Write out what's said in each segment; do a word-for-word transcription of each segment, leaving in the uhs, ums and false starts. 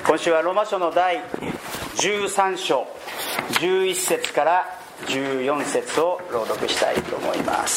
今週はローマ書の第じゅうさん章じゅういち節からじゅうよん節を朗読したいと思います。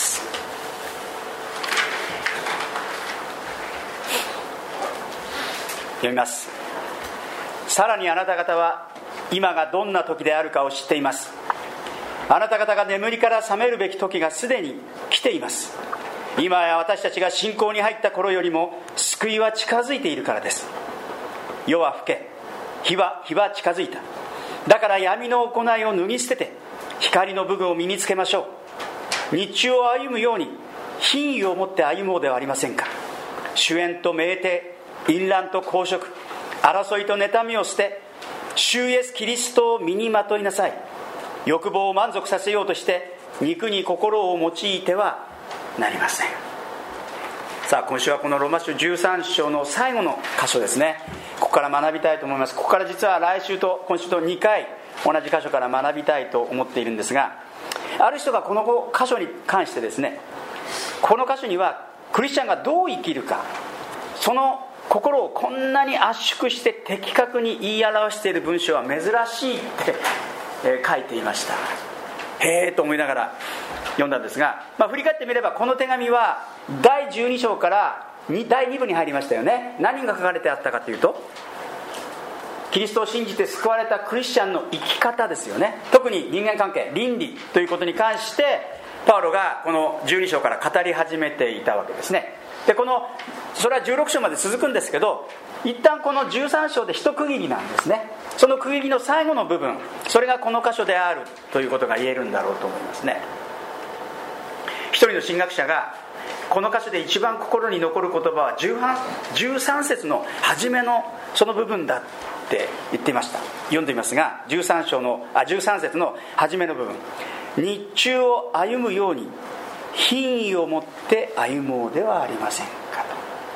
読みます。さらにあなた方は今がどんな時であるかを知っています。あなた方が眠りから覚めるべき時がすでに来ています。今や私たちが信仰に入った頃よりも救いは近づいているからです。夜は更け、日は日は近づいた。だから闇の行いを脱ぎ捨てて光の武具を身につけましょう。日中を歩むように品位を持って歩もうではありませんか。主演と酩酊、淫乱と公職、争いと妬みを捨て、主イエスキリストを身にまといなさい。欲望を満足させようとして肉に心を用いてはなりません。さあ、今週はこのローマ書じゅうさん章の最後の箇所ですね。ここから学びたいと思います。ここから実は来週と今週とにかい同じ箇所から学びたいと思っているんですが、ある人がこの箇所に関してですね、この箇所にはクリスチャンがどう生きるか、その心をこんなに圧縮して的確に言い表している文章は珍しいって書いていました。へーと思いながら読んだんですが、まあ、振り返ってみればこの手紙はだいじゅうに章からだいに部に入りましたよね。何が書かれてあったかというと、キリストを信じて救われたクリスチャンの生き方ですよね。特に人間関係、倫理ということに関してパウロがこのじゅうに章から語り始めていたわけですね。で、このそれはじゅうろく章まで続くんですけど、一旦このじゅうさん章で一区切りなんですね。その区切りの最後の部分、それがこの箇所であるということが言えるんだろうと思いますね。一人の神学者がこの箇所で一番心に残る言葉はじゅうさん節の初めのその部分だって言っていました。読んでみますが、じゅうさん章のあじゅうさん節の初めの部分、日中を歩むように品位を持って歩もうではありませんかと。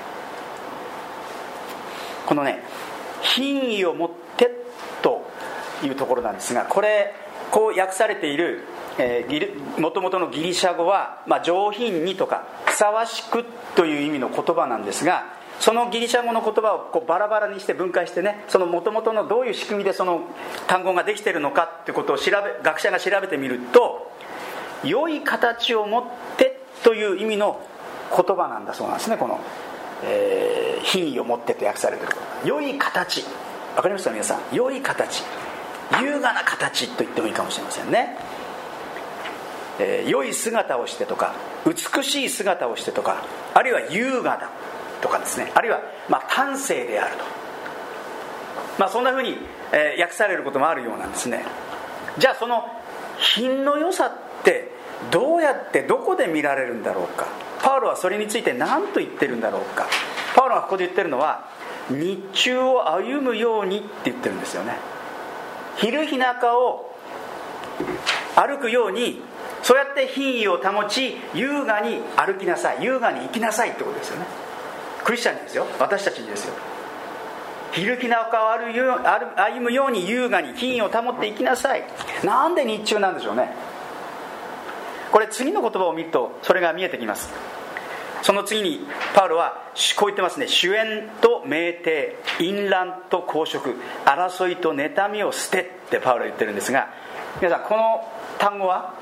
このね、品位を持ってというところなんですが、これこう訳されているもともとのギリシャ語は、まあ、上品にとかふさわしくという意味の言葉なんですが、そのギリシャ語の言葉をこうバラバラにして分解してね、そのもともとのどういう仕組みでその単語ができているのかということを調べ学者が調べてみると、良い形を持ってという意味の言葉なんだそうなんですね。この、えー、品位を持ってと訳されている良い形、わかりました皆さん。良い形、優雅な形と言ってもいいかもしれませんね。えー、良い姿をしてとか美しい姿をしてとか、あるいは優雅だとかですね、あるいはまあ端正であると、まあ、そんなふうに、えー、訳されることもあるようなんですね。じゃあその品の良さってどうやってどこで見られるんだろうか。パウロはそれについて何と言ってるんだろうか。パウロがここで言ってるのは、日中を歩むようにって言ってるんですよね。昼日中を歩くように、そうやって品位を保ち優雅に歩きなさい、優雅に生きなさいってことですよね。クリスチャンにですよ、私たちにですよ。昼日中を歩むように優雅に品位を保って生きなさい。なんで日中なんでしょうね。これ次の言葉を見るとそれが見えてきます。その次にパウロはこう言ってますね。主演と酩酊、淫乱と公職、争いと妬みを捨てってパウロは言ってるんですが、皆さんこの単語は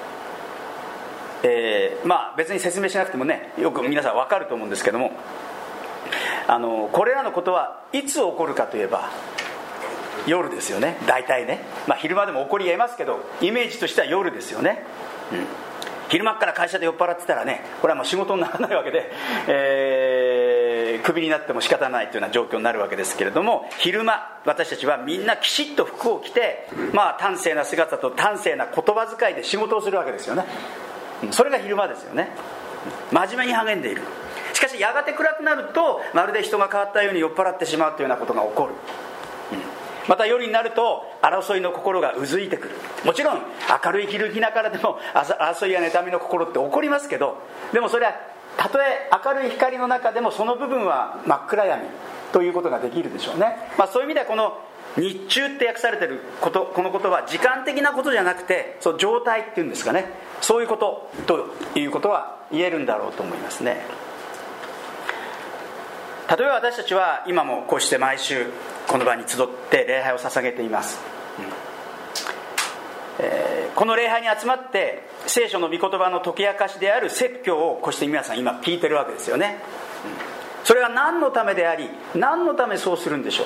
えー、まあ別に説明しなくてもね、よく皆さん分かると思うんですけども、あのこれらのことはいつ起こるかといえば夜ですよね。大体ね、まあ昼間でも起こり得ますけど、イメージとしては夜ですよね、うん、昼間から会社で酔っ払ってたらね、これはもう仕事にならないわけで、えー、クビになっても仕方ないというような状況になるわけですけれども、昼間私たちはみんなきちっと服を着て、まあ端正な姿と端正な言葉遣いで仕事をするわけですよね。それが昼間ですよね。真面目に励んでいる。しかしやがて暗くなると、まるで人が変わったように酔っ払ってしまうというようなことが起こる、うん、また夜になると争いの心がうずいてくる。もちろん明るい昼日中からでも争いや妬みの心って起こりますけど、でもそれはたとえ明るい光の中でもその部分は真っ暗闇ということができるでしょうね。まあ、そういう意味ではこの日中って訳されていること、この言葉は時間的なことじゃなくて、そう状態っていうんですかね、そういうことということは言えるんだろうと思いますね。例えば私たちは今もこうして毎週この場に集って礼拝を捧げています、うんえー、この礼拝に集まって聖書の御言葉の解き明かしである説教をこうして皆さん今聞いてるわけですよね、うん、それは何のためであり何のためそうするんでしょう。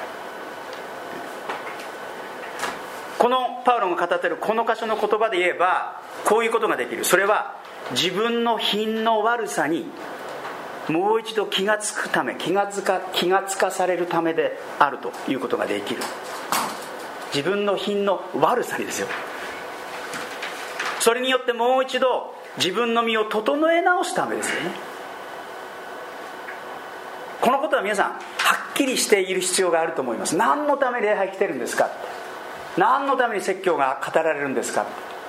このパウロが語っているこの箇所の言葉で言えばこういうことができる。それは自分の品の悪さにもう一度気がつくため、気がつか、気がつかされるためであるということができる。自分の品の悪さにですよ。それによってもう一度自分の身を整え直すためですよね。このことは皆さんはっきりしている必要があると思います。何のため礼拝来てるんですか、何のために説教が語られるんですか。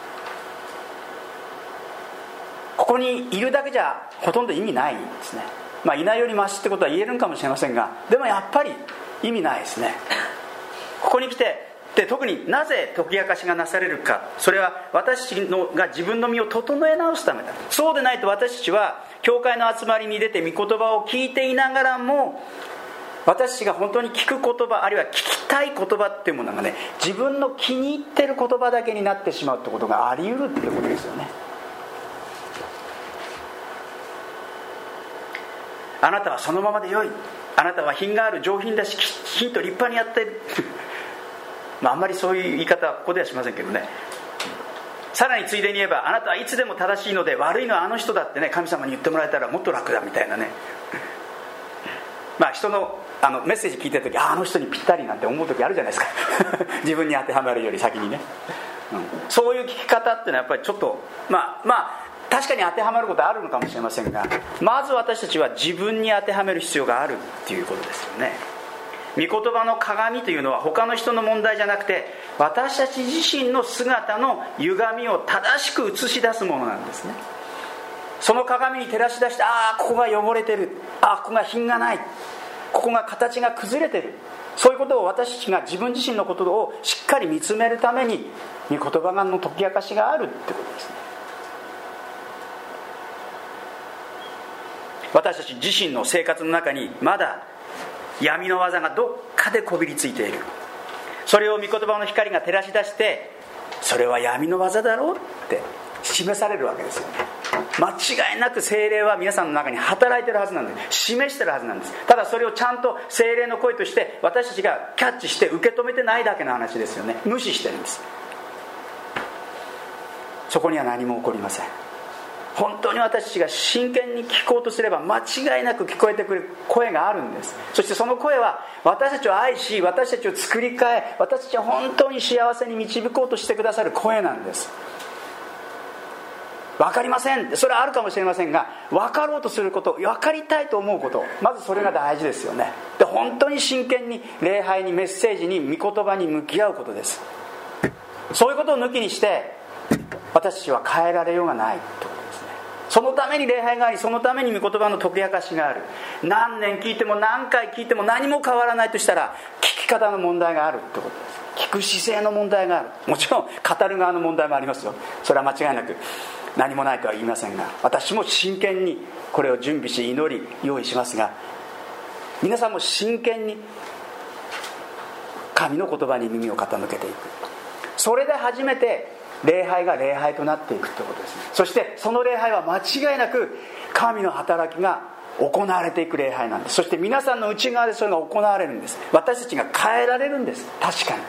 ここにいるだけじゃほとんど意味ないんですね。まあいないよりマシってことは言えるんかもしれませんが、でもやっぱり意味ないですね。ここに来てで特になぜ解き明かしがなされるか、それは私たちのが自分の身を整え直すためだ。そうでないと私たちは教会の集まりに出て御言葉を聞いていながらも、私たちが本当に聞く言葉、あるいは聞きたい言葉っていうものがね、自分の気に入ってる言葉だけになってしまうってことがあり得るってことですよね。あなたはそのままでよい、あなたは品がある、上品だし、きちんと立派にやっているまああんまりそういう言い方はここではしませんけどね。さらについでに言えば、あなたはいつでも正しいので悪いのはあの人だってね、神様に言ってもらえたらもっと楽だみたいなね。まあ人のあのメッセージ聞いてるとき、ああの人にぴったりなんて思うときあるじゃないですか自分に当てはまるより先にね、うん、そういう聞き方ってのはやっぱりちょっとまあまあ確かに当てはまることはあるのかもしれませんが、まず私たちは自分に当てはめる必要があるっていうことですよね。御言葉の鏡というのは他の人の問題じゃなくて、私たち自身の姿の歪みを正しく映し出すものなんですね。その鏡に照らし出して、ああここが汚れてる、ああここが品がない、ここが形が崩れてる、そういうことを私たちが自分自身のことをしっかり見つめるために御言葉の解き明かしがあるってことですね。私たち自身の生活の中にまだ闇の技がどっかでこびりついている。それを御言葉の光が照らし出して、それは闇の技だろうって示されるわけですよね。間違いなく聖霊は皆さんの中に働いてるはずなんです。示してるはずなんです。ただそれをちゃんと聖霊の声として私たちがキャッチして受け止めてないだけの話ですよね。無視してるんです。そこには何も起こりません。本当に私たちが真剣に聞こうとすれば間違いなく聞こえてくる声があるんです。そしてその声は私たちを愛し、私たちを作り変え、私たちを本当に幸せに導こうとしてくださる声なんです。分かりませんって、それはあるかもしれませんが、分かろうとすること、分かりたいと思うこと、まずそれが大事ですよね。で、本当に真剣に礼拝に、メッセージに、御言葉に向き合うことです。そういうことを抜きにして私たちは変えられようがないと。そのために礼拝があり、そのために御言葉の解き明かしがある。何年聞いても何回聞いても何も変わらないとしたら、聞き方の問題があるってことです。聞く姿勢の問題がある。もちろん語る側の問題もありますよ。それは間違いなく何もないとは言いませんが、私も真剣にこれを準備し祈り用意しますが、皆さんも真剣に神の言葉に耳を傾けていく。それで初めて礼拝が礼拝となっていくということですね。そしてその礼拝は間違いなく神の働きが行われていく礼拝なんです。そして皆さんの内側でそれが行われるんです。私たちが変えられるんです。確か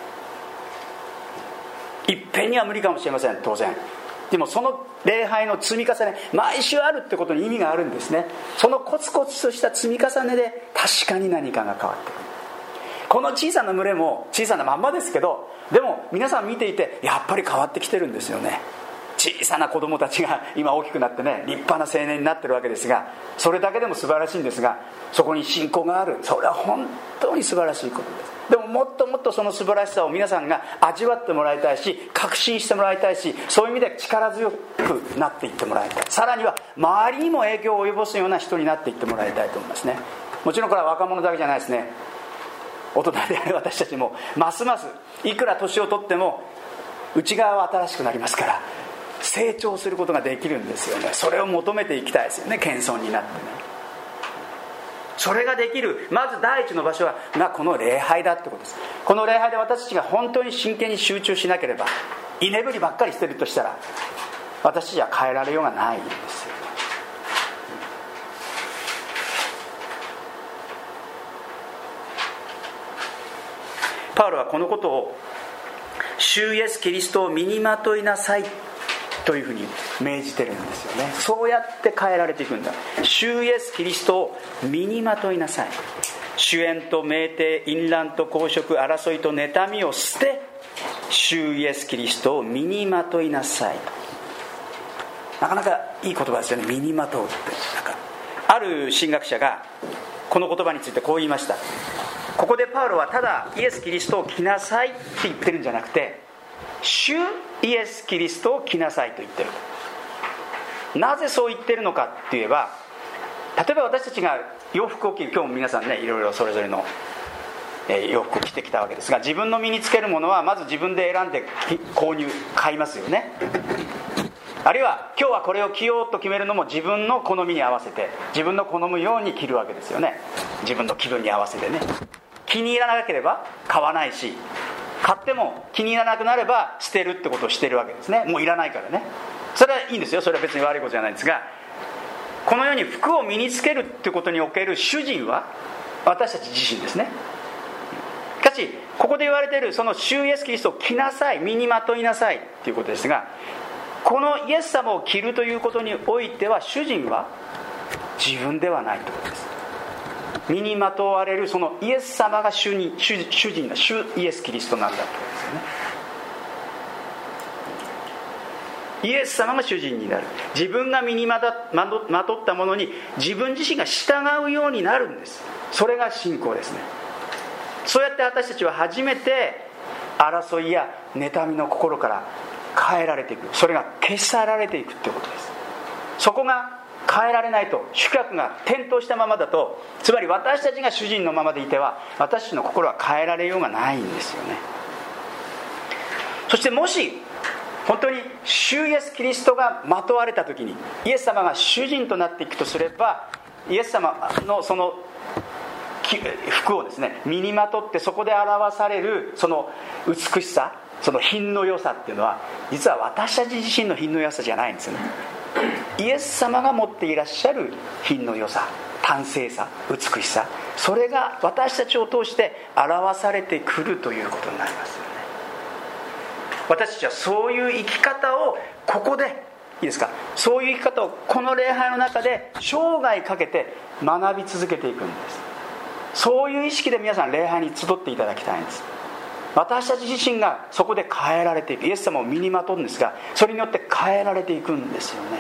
にいっぺんには無理かもしれません、当然。でもその礼拝の積み重ね、毎週あるってことに意味があるんですね。そのコツコツとした積み重ねで確かに何かが変わってくる。この小さな群れも小さなまんまですけど、でも皆さん見ていてやっぱり変わってきてるんですよね。小さな子供たちが今大きくなってね、立派な青年になってるわけですが、それだけでも素晴らしいんですが、そこに信仰がある、それは本当に素晴らしいことです。でももっともっとその素晴らしさを皆さんが味わってもらいたいし、確信してもらいたいし、そういう意味で力強くなっていってもらいたい。さらには周りにも影響を及ぼすような人になっていってもらいたいと思いますね。もちろんこれは若者だけじゃないですね。大人である私たちもますますいくら年を取っても内側は新しくなりますから、成長することができるんですよね。それを求めていきたいですよね。謙遜になってね。 それができるまず第一の場所はがこの礼拝だってことです。この礼拝で私たちが本当に真剣に集中しなければ、居眠りばっかりしてるとしたら私たちは変えられようがないんですよ。パウロはこのことを主イエスキリストを身にまといなさいというふうに命じてるんですよね。そうやって変えられていくんだ。主イエスキリストを身にまといなさい。主演と酩酊、淫乱と公職、争いと妬みを捨て、主イエスキリストを身にまといなさい。なかなかいい言葉ですよね。身にまとうって。なんかある神学者がこの言葉についてこう言いました。ここでパウロはただイエス・キリストを着なさいって言ってるんじゃなくて、主イエス・キリストを着なさいと言ってる。なぜそう言ってるのかって言えば、例えば私たちが洋服を着る、今日も皆さんねいろいろそれぞれの洋服を着てきたわけですが、自分の身につけるものはまず自分で選んで購入買いますよね。あるいは今日はこれを着ようと決めるのも自分の好みに合わせて、自分の好むように着るわけですよね。自分の気分に合わせてね。気に入らなければ買わないし、買っても気に入らなくなれば捨てるってことをしてるわけですね。もういらないからね。それはいいんですよ。それは別に悪いことじゃないんですが、このように服を身につけるってことにおける主人は私たち自身ですね。しかしここで言われているその主イエスキリストを着なさい、身にまといなさいっていうことですが、このイエス様を着るということにおいては主人は自分ではないということです。身にまとわれるそのイエス様が 主, に 主, 主人だ、主イエスキリストなんだということですよね。イエス様が主人になる。自分が身にまとったものに自分自身が従うようになるんです。それが信仰ですね。そうやって私たちは初めて争いや妬みの心から変えられていく。それが消さられていくということです。そこが変えられないと、主客が転倒したままだと、つまり私たちが主人のままでいては私たちの心は変えられようがないんですよね。そしてもし本当に主イエスキリストがまとわれた時に、イエス様が主人となっていくとすれば、イエス様のその服をですね身にまとって、そこで表されるその美しさ、その品の良さっていうのは実は私たち自身の品の良さじゃないんですよね。イエス様が持っていらっしゃる品の良さ、端正さ、美しさ、それが私たちを通して表されてくるということになりますよね。私たちはそういう生き方をここで、いいですか、そういう生き方をこの礼拝の中で生涯かけて学び続けていくんです。そういう意識で皆さん礼拝に集っていただきたいんです。私たち自身がそこで変えられていく。イエス様を身にまとうんですが、それによって変えられていくんですよね。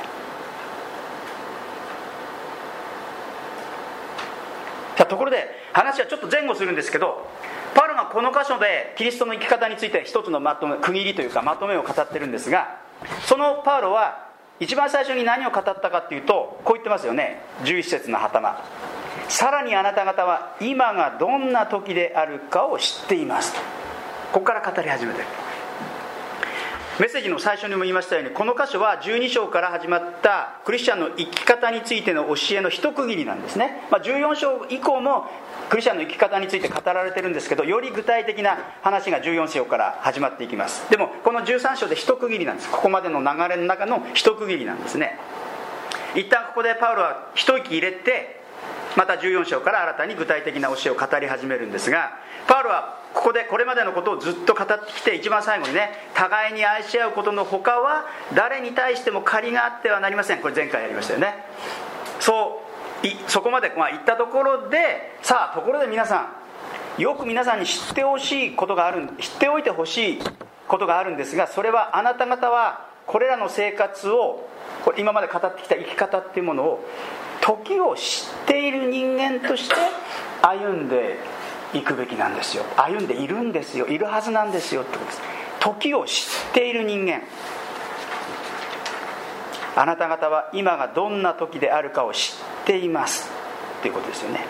さあ、ところで話はちょっと前後するんですけど、パウロがこの箇所でキリストの生き方について一つのまとめ、区切りというかまとめを語ってるんですが、そのパウロは一番最初に何を語ったかっていうと、こう言ってますよね。じゅういち節の頭、さらにあなた方は今がどんな時であるかを知っていますと、ここから語り始めている。メッセージの最初にも言いましたように、この箇所はじゅうに章から始まったクリスチャンの生き方についての教えの一区切りなんですね。まあ、じゅうよん章以降もクリスチャンの生き方について語られてるんですけど、より具体的な話がじゅうよん章から始まっていきます。でもこのじゅうさん章で一区切りなんです。ここまでの流れの中の一区切りなんですね。一旦ここでパウロは一息入れて、またじゅうよん章から新たに具体的な教えを語り始めるんですが、パウロはここでこれまでのことをずっと語ってきて、一番最後にね、互いに愛し合うことの他は誰に対しても借りがあってはなりません。これ前回やりましたよね。そういそこまでまあ言ったところで、さあところで皆さん、よく皆さんに知ってほしいことがある、知っておいてほしいことがあるんですが、それはあなた方はこれらの生活を、これ今まで語ってきた生き方っていうものを時を知っている人間として歩んでいくべきなんですよ。歩んでいるんですよ。いるはずなんですよってことです。時を知っている人間、あなた方は今がどんな時であるかを知っていますっていうことですよね。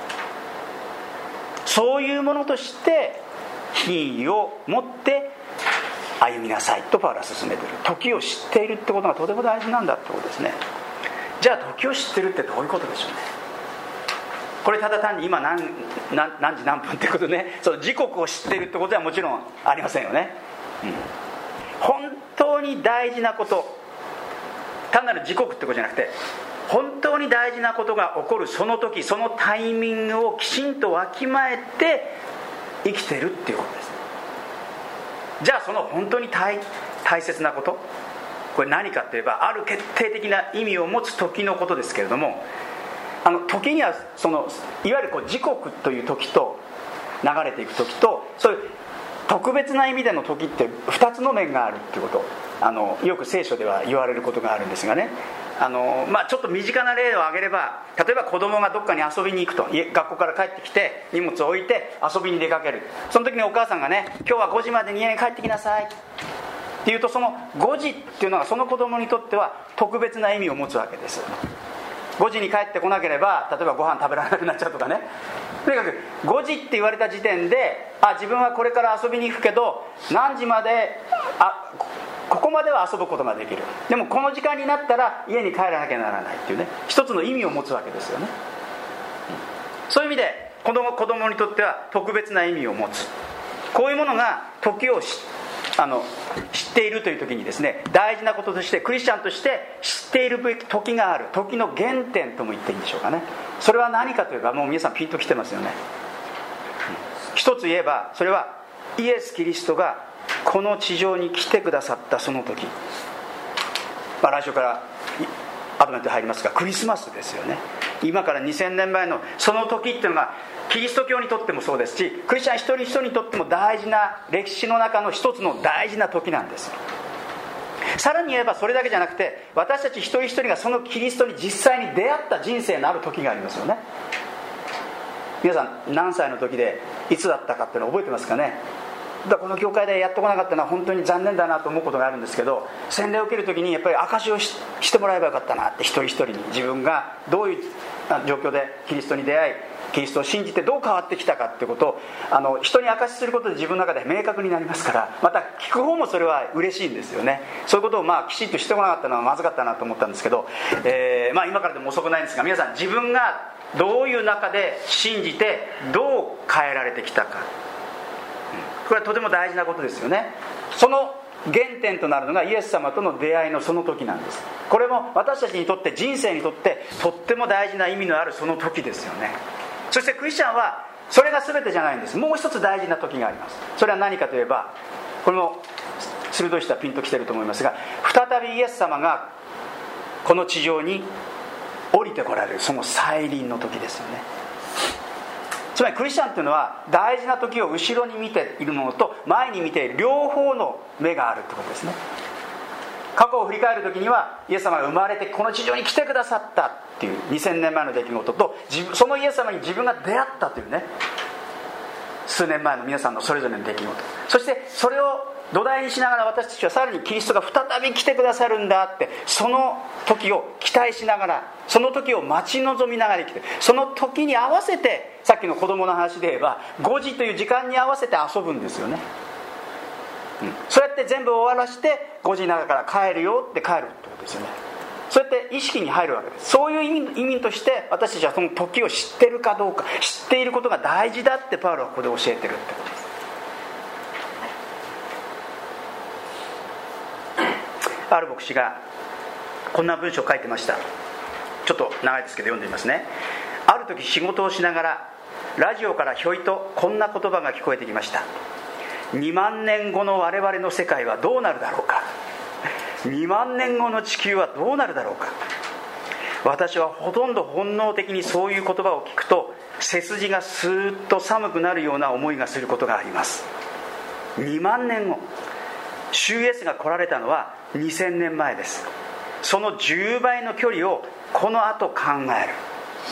そういうものとして品位を持って歩みなさいとパウロは進めている。時を知っているってことがとても大事なんだってことですね。じゃあ時を知ってるってどういうことでしょうね。ここれただ単に今 何, 何, 何時何分ってことね、その時刻を知っているってことはもちろんありませんよね、うん、本当に大事なこと、単なる時刻ってことじゃなくて、本当に大事なことが起こるその時、そのタイミングをきちんとわきまえて生きてるっていうことです。じゃあその本当に 大, 大切なこと、これ何かといえば、ある決定的な意味を持つ時のことですけれども、あの時にはそのいわゆるこう時刻という時と流れていく時と、そういう特別な意味での時ってふたつの面があるっていうこと、あのよく聖書では言われることがあるんですがね、あの、まあ、ちょっと身近な例を挙げれば、例えば子供がどっかに遊びに行くと、学校から帰ってきて荷物を置いて遊びに出かける、その時にお母さんがね、今日はごじまでに家に帰ってきなさいっていうと、そのごじっていうのがその子供にとっては特別な意味を持つわけです。ごじに帰ってこなければ、例えばご飯食べられなくなっちゃうとかね、とにかくごじって言われた時点で、あ、自分はこれから遊びに行くけど何時まで、あ、ここまでは遊ぶことができる、でもこの時間になったら家に帰らなきゃならないっていうね、一つの意味を持つわけですよね。そういう意味で子供、子供にとっては特別な意味を持つ、こういうものが時を知あの知っているという時にですね、大事なこととして、クリスチャンとして知っているべき時がある、時の原点とも言っていいんでしょうかね。それは何かといえば、もう皆さんピンときてますよね。一つ言えば、それはイエス・キリストがこの地上に来てくださったその時、まあ、来週からアドベント入りますが、クリスマスですよね。今からにせんねんまえのその時っていうのが、キリスト教にとってもそうですし、クリスチャン一人一人にとっても大事な、歴史の中の一つの大事な時なんです。さらに言えばそれだけじゃなくて、私たち一人一人がそのキリストに実際に出会った人生のある時がありますよね。皆さん何歳の時でいつだったかっていうのを覚えてますかね。だからこの教会でやってこなかったのは本当に残念だなと思うことがあるんですけど、洗礼を受ける時にやっぱり証しを し, してもらえばよかったなって、一人一人に自分がどういう状況でキリストに出会い、キリストを信じてどう変わってきたかっていうことを、あの人に証しすることで自分の中で明確になりますから、また聞く方もそれは嬉しいんですよね。そういうことをまあきちっとしてこなかったのはまずかったなと思ったんですけど、えーまあ、今からでも遅くないんですが、皆さん自分がどういう中で信じてどう変えられてきたか、これはとても大事なことですよね。その原点となるのがイエス様との出会いのその時なんです。これも私たちにとって、人生にとってとっても大事な意味のあるその時ですよね。そしてクリスチャンはそれが全てじゃないんです。もう一つ大事な時があります。それは何かといえば、これも鋭い人はピンときてると思いますが、再びイエス様がこの地上に降りてこられるその再臨の時ですよね。つまりクリスチャンというのは、大事な時を後ろに見ているものと前に見ている両方の目があるということですね。過去を振り返る時には、イエス様が生まれてこの地上に来てくださったっていうにせんねんまえの出来事と、そのイエス様に自分が出会ったというね、数年前の皆さんのそれぞれの出来事、そしてそれを土台にしながら、私たちはさらにキリストが再び来てくださるんだって、その時を期待しながら、その時を待ち望みながら生きて、その時に合わせて、さっきの子供の話で言えばごじという時間に合わせて遊ぶんですよね、うん、そうやって全部終わらしてごじの中から帰るよって帰るってことですよね。そうやって意識に入るわけです。そういう意味、意味として私たちはその時を知ってるかどうか、知っていることが大事だってパウロはここで教えてるってことです。ある牧師がこんな文章を書いてました。ちょっと長いですけど読んでみますね。ある時仕事をしながらラジオからひょいとこんな言葉が聞こえてきました。にまんねんごの我々の世界はどうなるだろうか。にまんねんごの地球はどうなるだろうか。私はほとんど本能的にそういう言葉を聞くと、背筋がスーッと寒くなるような思いがすることがあります。にまんねんご、主イエスが来られたのはにせんねんまえです。そのじゅうばいの距離をこの後考える。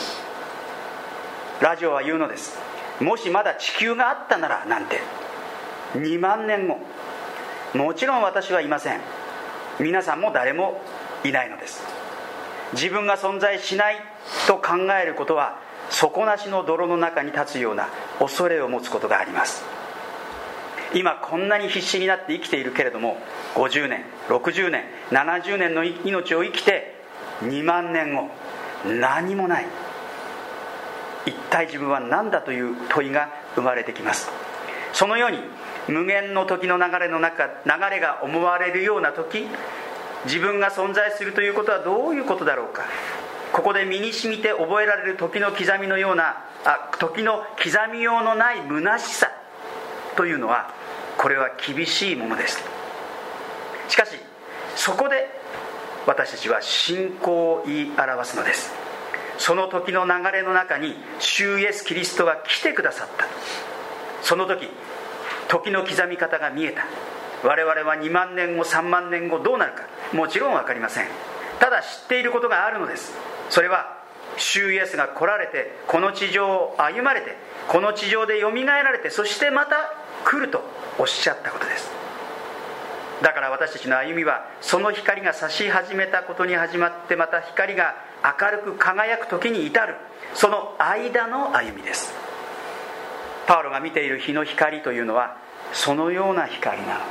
ラジオは言うのです。もしまだ地球があったならなんて。にまんねんご、もちろん私はいません。皆さんも誰もいないのです。自分が存在しないと考えることは、底なしの泥の中に立つような恐れを持つことがあります。今こんなに必死になって生きているけれども、ごじゅうねん、ろくじゅうねん、ななじゅうねんの命を生きてにまんねんご何もない、 一体自分は何だという問いが生まれてきます。そのように無限の時の流れの中、流れが思われるような時、自分が存在するということはどういうことだろうか。ここで身に染みて覚えられる時の刻みのようなあ時の刻みようのない虚しさというのは、これは厳しいものです。しかしそこで私たちは信仰を言い表すのです。その時の流れの中に主イエスキリストが来てくださった。その時時の刻み方が見えた。我々はにまんねんごさんまんねんごどうなるかもちろん分かりません。ただ知っていることがあるのです。それは主イエスが来られて、この地上を歩まれて、この地上でよみがえられて、そしてまた来るとおっしゃったことです。だから私たちの歩みは、その光が差し始めたことに始まって、また光が明るく輝く時に至る、その間の歩みです。パウロが見ている日の光というのはそのような光な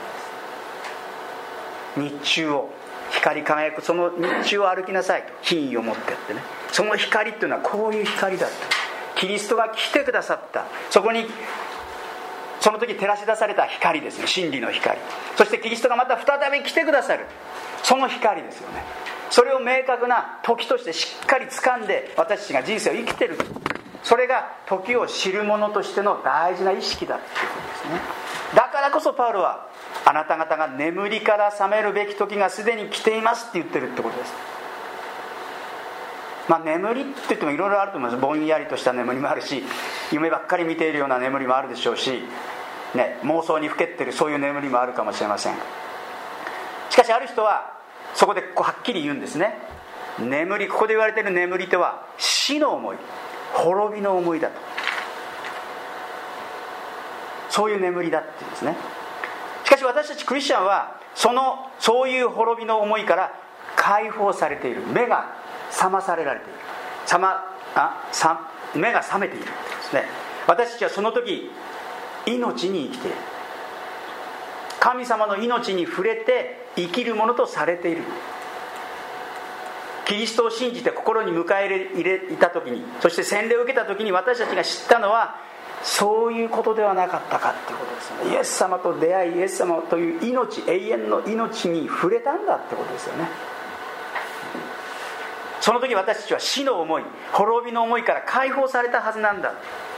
の。日中を光り輝くその日中を歩きなさいと品位を持ってってね、その光っていうのはこういう光だと。キリストが来てくださった、そこにその時照らし出された光ですね、真理の光。そしてキリストがまた再び来てくださる、その光ですよね。それを明確な時としてしっかり掴んで私たちが人生を生きている、それが時を知る者としての大事な意識だということですね。だからこそパウロは、あなた方が眠りから覚めるべき時がすでに来ていますって言ってるってことです。まあ眠りって言ってもいろいろあると思います。ぼんやりとした眠りもあるし、夢ばっかり見ているような眠りもあるでしょうし、ね、妄想にふけってるそういう眠りもあるかもしれません。しかしある人はそこでこうはっきり言うんですね。眠り、ここで言われている眠りとは死の思い、滅びの思いだと、そういう眠りだって言うんですね。しかし私たちクリスチャンはそのそういう滅びの思いから解放されている。目が覚まされられている、覚まあさ目が覚めているんですね。私たちはその時命に生きている、神様の命に触れて生きるものとされている。キリストを信じて心に迎え入れた時に、そして洗礼を受けた時に私たちが知ったのはそういうことではなかったかっていうことですよね。イエス様と出会い、イエス様という命、永遠の命に触れたんだってことですよね。その時私たちは死の思い、滅びの思いから解放されたはずなんだ。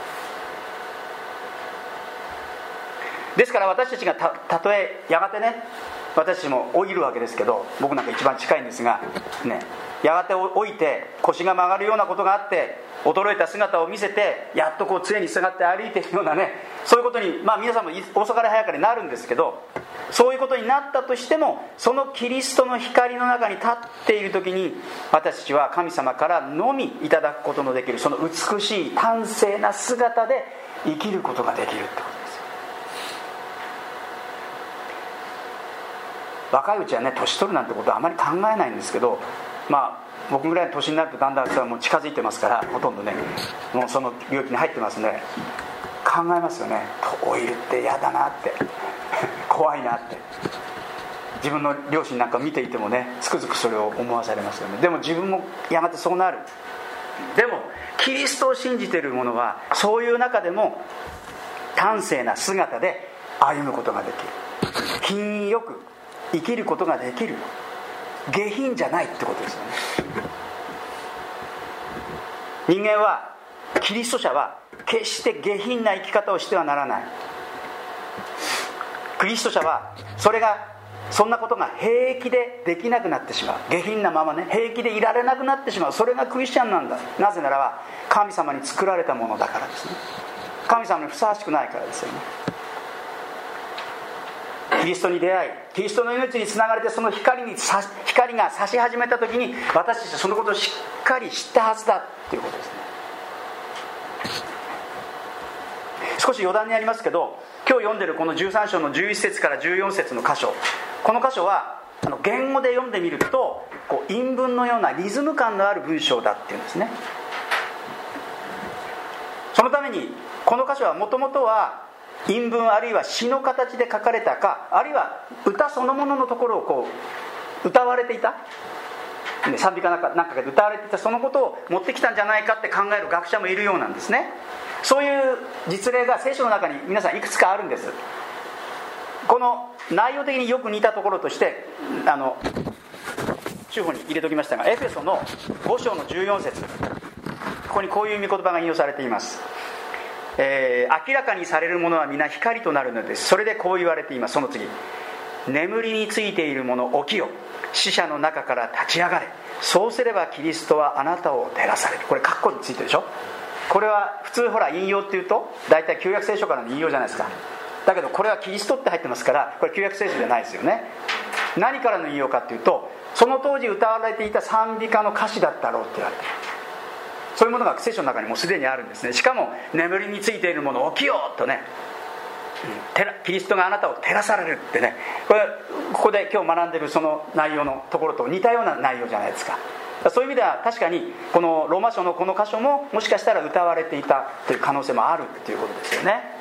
ですから私たちが た, たとえやがてね、私たちも老いるわけですけど、僕なんか一番近いんですがね、やがて老いて腰が曲がるようなことがあって、衰えた姿を見せてやっとこう杖にすがって歩いているようなね、そういうことに、まあ皆さんも遅かれ早かれなるんですけど、そういうことになったとしても、そのキリストの光の中に立っている時に、私たちは神様からのみいただくことのできる、その美しい端正な姿で生きることができるってことです。若いうちはね、年取るなんてことはあまり考えないんですけど、まあ僕ぐらいの年になるとだんだんそれはもう近づいてますから、ほとんどねもうその領域に入ってますね。考えますよね。老いるって嫌だなって怖いなって、自分の両親なんか見ていてもね、つくづくそれを思わされますよね。でも自分もやがてそうなる。でもキリストを信じている者はそういう中でも端正な姿で歩むことができる、品よく生きることができる、下品じゃないってことですよね。人間は、キリスト者は決して下品な生き方をしてはならない。キリスト者はそれがそんなことが平気でできなくなってしまう、下品なままね、平気でいられなくなってしまう、それがクリスチャンなんだ。なぜならば神様に作られたものだからですね。神様にふさわしくないからですよね。キリストに出会い、キリストの命につながれて、その光にさ光が差し始めた時に、私たちはそのことをしっかり知ったはずだということですね。少し余談になりますけど、今日読んでるこのじゅうさん章のじゅういち節からじゅうよん節の箇所、この箇所はあの言語で読んでみるとこう韻文のようなリズム感のある文章だっていうんですね。そのためにこの箇所はもともとは韻文あるいは詩の形で書かれたか、あるいは歌そのもののところをこう歌われていた、 賛美歌なんかなんかで歌われていたそのことを持ってきたんじゃないかって考える学者もいるようなんですね。そういう実例が聖書の中に皆さんいくつかあるんです。この内容的によく似たところとしてあの中報に入れておきましたが、エフェソのご章のじゅうよん節、ここにこういう御言葉が引用されています。えー、明らかにされるものは皆光となるのです。それでこう言われています。その次、眠りについているもの起きよ、死者の中から立ち上がれ、そうすればキリストはあなたを照らされる。これ括弧についてるでしょ。これは普通ほら引用っていうと大体旧約聖書からの引用じゃないですか。だけどこれはキリストって入ってますから、これ旧約聖書じゃないですよね。何からの引用かっていうと、その当時歌われていた賛美歌の歌詞だったろうって言われている。そういうものが聖書の中にもうすでにあるんですね。しかも眠りについているもの起きようとね、キリストがあなたを照らされるってね、これここで今日学んでいるその内容のところと似たような内容じゃないですか。そういう意味では確かにこのローマ書のこの箇所ももしかしたら歌われていたという可能性もあるということですよね。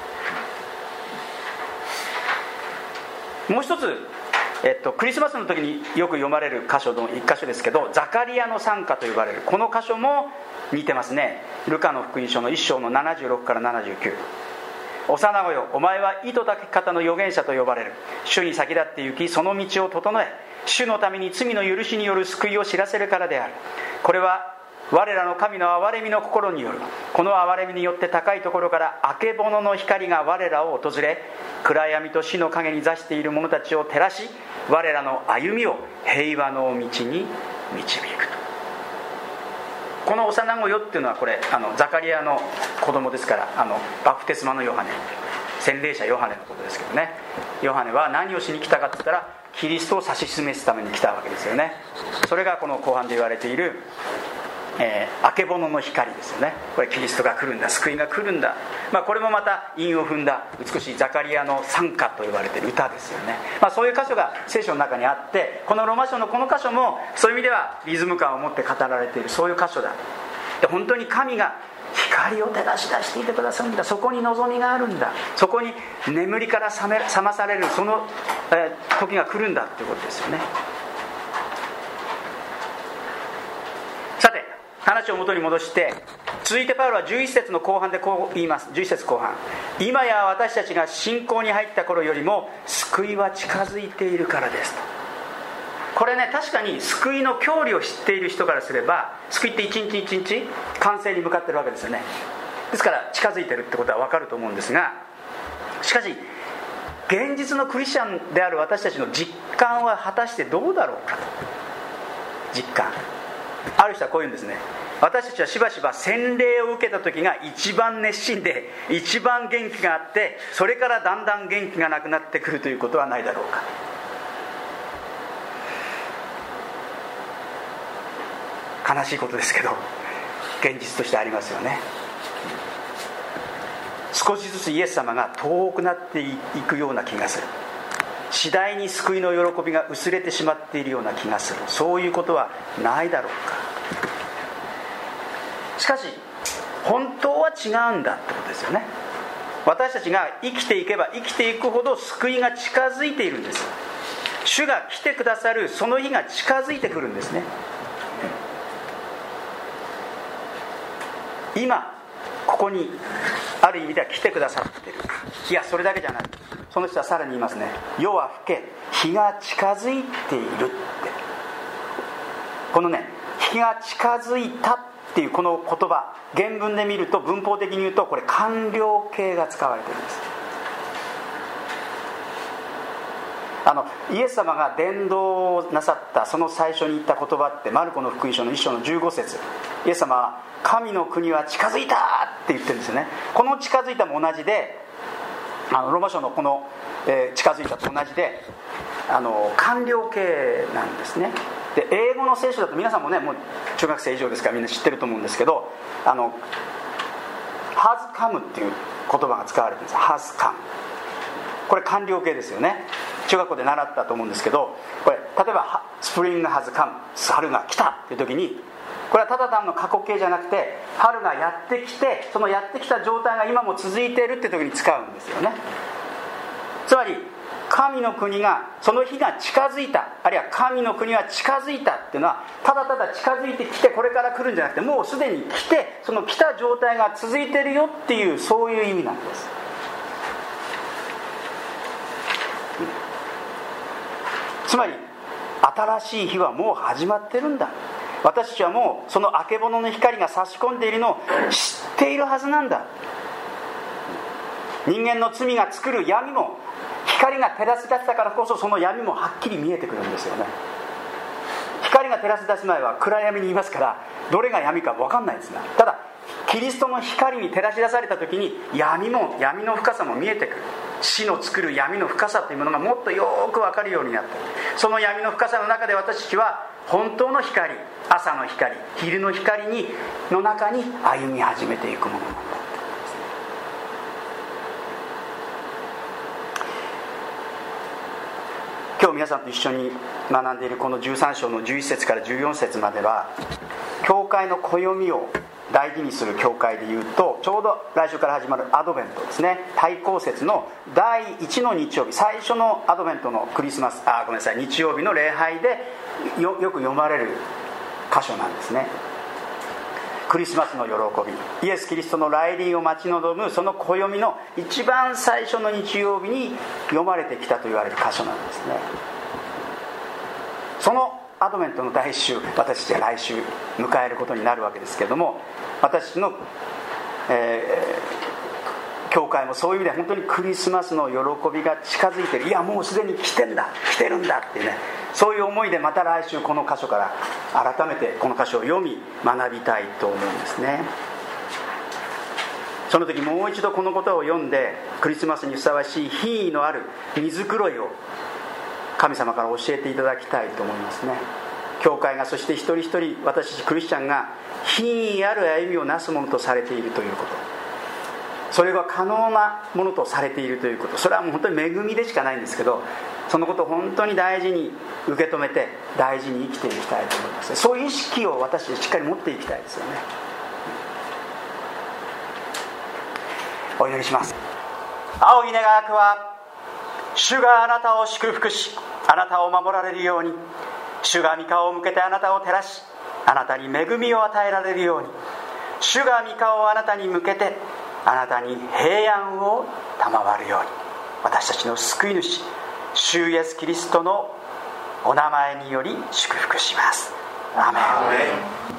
もう一つ、えっと、クリスマスの時によく読まれる箇所の一箇所ですけど、ザカリアの賛歌と呼ばれるこの箇所も似てますね。ルカの福音書のいっ章のななじゅうろくからななじゅうきゅう、幼子よ、お前は意図高き方の預言者と呼ばれる。主に先立って行き、その道を整え、主のために罪の許しによる救いを知らせるからである。これは我らの神の憐れみの心による。この憐れみによって高いところからあけぼのの光が我らを訪れ、暗闇と死の影に座している者たちを照らし、我らの歩みを平和の道に導くと。この幼子よっていうのはこれあのザカリアの子供ですから、あのバプテスマのヨハネ、洗礼者ヨハネのことですけどね。ヨハネは何をしに来たかって言ったら、キリストを指し示すために来たわけですよね。それがこの後半で言われている、えー、あけぼのの光ですよね。これキリストが来るんだ、救いが来るんだ、まあ、これもまた韻を踏んだ美しいザカリアの賛歌と言われている歌ですよね。まあ、そういう箇所が聖書の中にあって、このローマ書のこの箇所もそういう意味ではリズム感を持って語られている、そういう箇所だ。で本当に神が光を照らし出していてくださるんだ、そこに望みがあるんだ、そこに眠りから覚め覚まされるその、えー、時が来るんだということですよね。さて話を元に戻して、続いてパウロはじゅういち節の後半でこう言います。じゅういち節後半、今や私たちが信仰に入った頃よりも救いは近づいているからですと。これね、確かに救いの距離を知っている人からすれば、救いって一日一日完成に向かってるわけですよね。ですから近づいてるってことは分かると思うんですが、しかし現実のクリスチャンである私たちの実感は果たしてどうだろうかと。実感、ある人はこう言うんですね。私たちはしばしば洗礼を受けた時が一番熱心で一番元気があって、それからだんだん元気がなくなってくるということはないだろうか。悲しいことですけど現実としてありますよね。少しずつイエス様が遠くなっていくような気がする。次第に救いの喜びが薄れてしまっているような気がする。そういうことはないだろうか。しかし本当は違うんだってことですよね。私たちが生きていけば生きていくほど救いが近づいているんです。主が来てくださるその日が近づいてくるんですね。今ここにある意味では来てくださっている。いや、それだけじゃない。その人はさらに言いますね。夜は更け、日が近づいているって。このね、日が近づいたっていうこの言葉、原文で見ると文法的に言うとこれ完了形が使われているんです。あのイエス様が伝道なさったその最初に言った言葉って、マルコの福音書のいっ章のじゅうご節、イエス様は神の国は近づいたって言ってるんですよね。この近づいたも同じで、あのローマ書のこの、えー、近づいたと同じで、あの完了形なんですね。で英語の聖書だと皆さんもね、もう中学生以上ですからみんな知ってると思うんですけど、あの has come っていう言葉が使われてるんです。 has come、 これ完了形ですよね。中学校で習ったと思うんですけど、これ例えばスプリング has come、 春が来たっていう時に、これはただ単の過去形じゃなくて、春がやってきて、そのやってきた状態が今も続いているって時に使うんですよね。つまり神の国が、その日が近づいた、あるいは神の国は近づいたっていうのは、ただただ近づいてきてこれから来るんじゃなくて、もうすでに来て、その来た状態が続いてるよっていう、そういう意味なんです。つまり新しい日はもう始まってるんだ、私たちはもうそのあけぼのの光が差し込んでいるのを知っているはずなんだ。人間の罪が作る闇も光が照らし出したからこそ、その闇もはっきり見えてくるんですよね。光が照らし出す前は暗闇にいますから、どれが闇か分かんないですが、ただキリストの光に照らし出された時に、闇も闇の深さも見えてくる。死の作る闇の深さというものがもっとよく分かるようになった。その闇の深さの中で私たちは本当の光、朝の光、昼の光にの中に歩み始めていくものなんだ。今日皆さんと一緒に学んでいるこのじゅうさん章のじゅういち節からじゅうよん節までは、教会の暦を大事にする教会でいうと、ちょうど来週から始まるアドベントですね、対抗節のだいいちの日曜日、最初のアドベントのクリスマス、あごめんなさい日曜日の礼拝で よ, よく読まれる箇所なんですね。クリスマスの喜び、イエス・キリストの来臨を待ち望むその暦の一番最初の日曜日に読まれてきたと言われる箇所なんですね。そのアドベントの第一週、私たちは来週迎えることになるわけですけれども、私の、えー、教会もそういう意味で本当にクリスマスの喜びが近づいている、いやもうすでに来てんだ来てるんだっていうね、そういう思いでまた来週この箇所から改めてこの箇所を読み学びたいと思うんですね。その時もう一度このことを読んで、クリスマスにふさわしい品位のある荷繕いを神様から教えていただきたいと思いますね。教会が、そして一人一人私たちクリスチャンが品位ある歩みをなすものとされているということ、それが可能なものとされているということ、それはもう本当に恵みでしかないんですけど、そのことを本当に大事に受け止めて大事に生きていきたいと思います。そういう意識を私たちしっかり持っていきたいですよね。お祈りします。仰ぎ願わくは、主があなたを祝福し、あなたを守られるように、主が御顔を向けてあなたを照らし、あなたに恵みを与えられるように、主が御顔をあなたに向けてあなたに平安を賜るように、私たちの救い主主イエスキリストのお名前により祝福します。アーメン。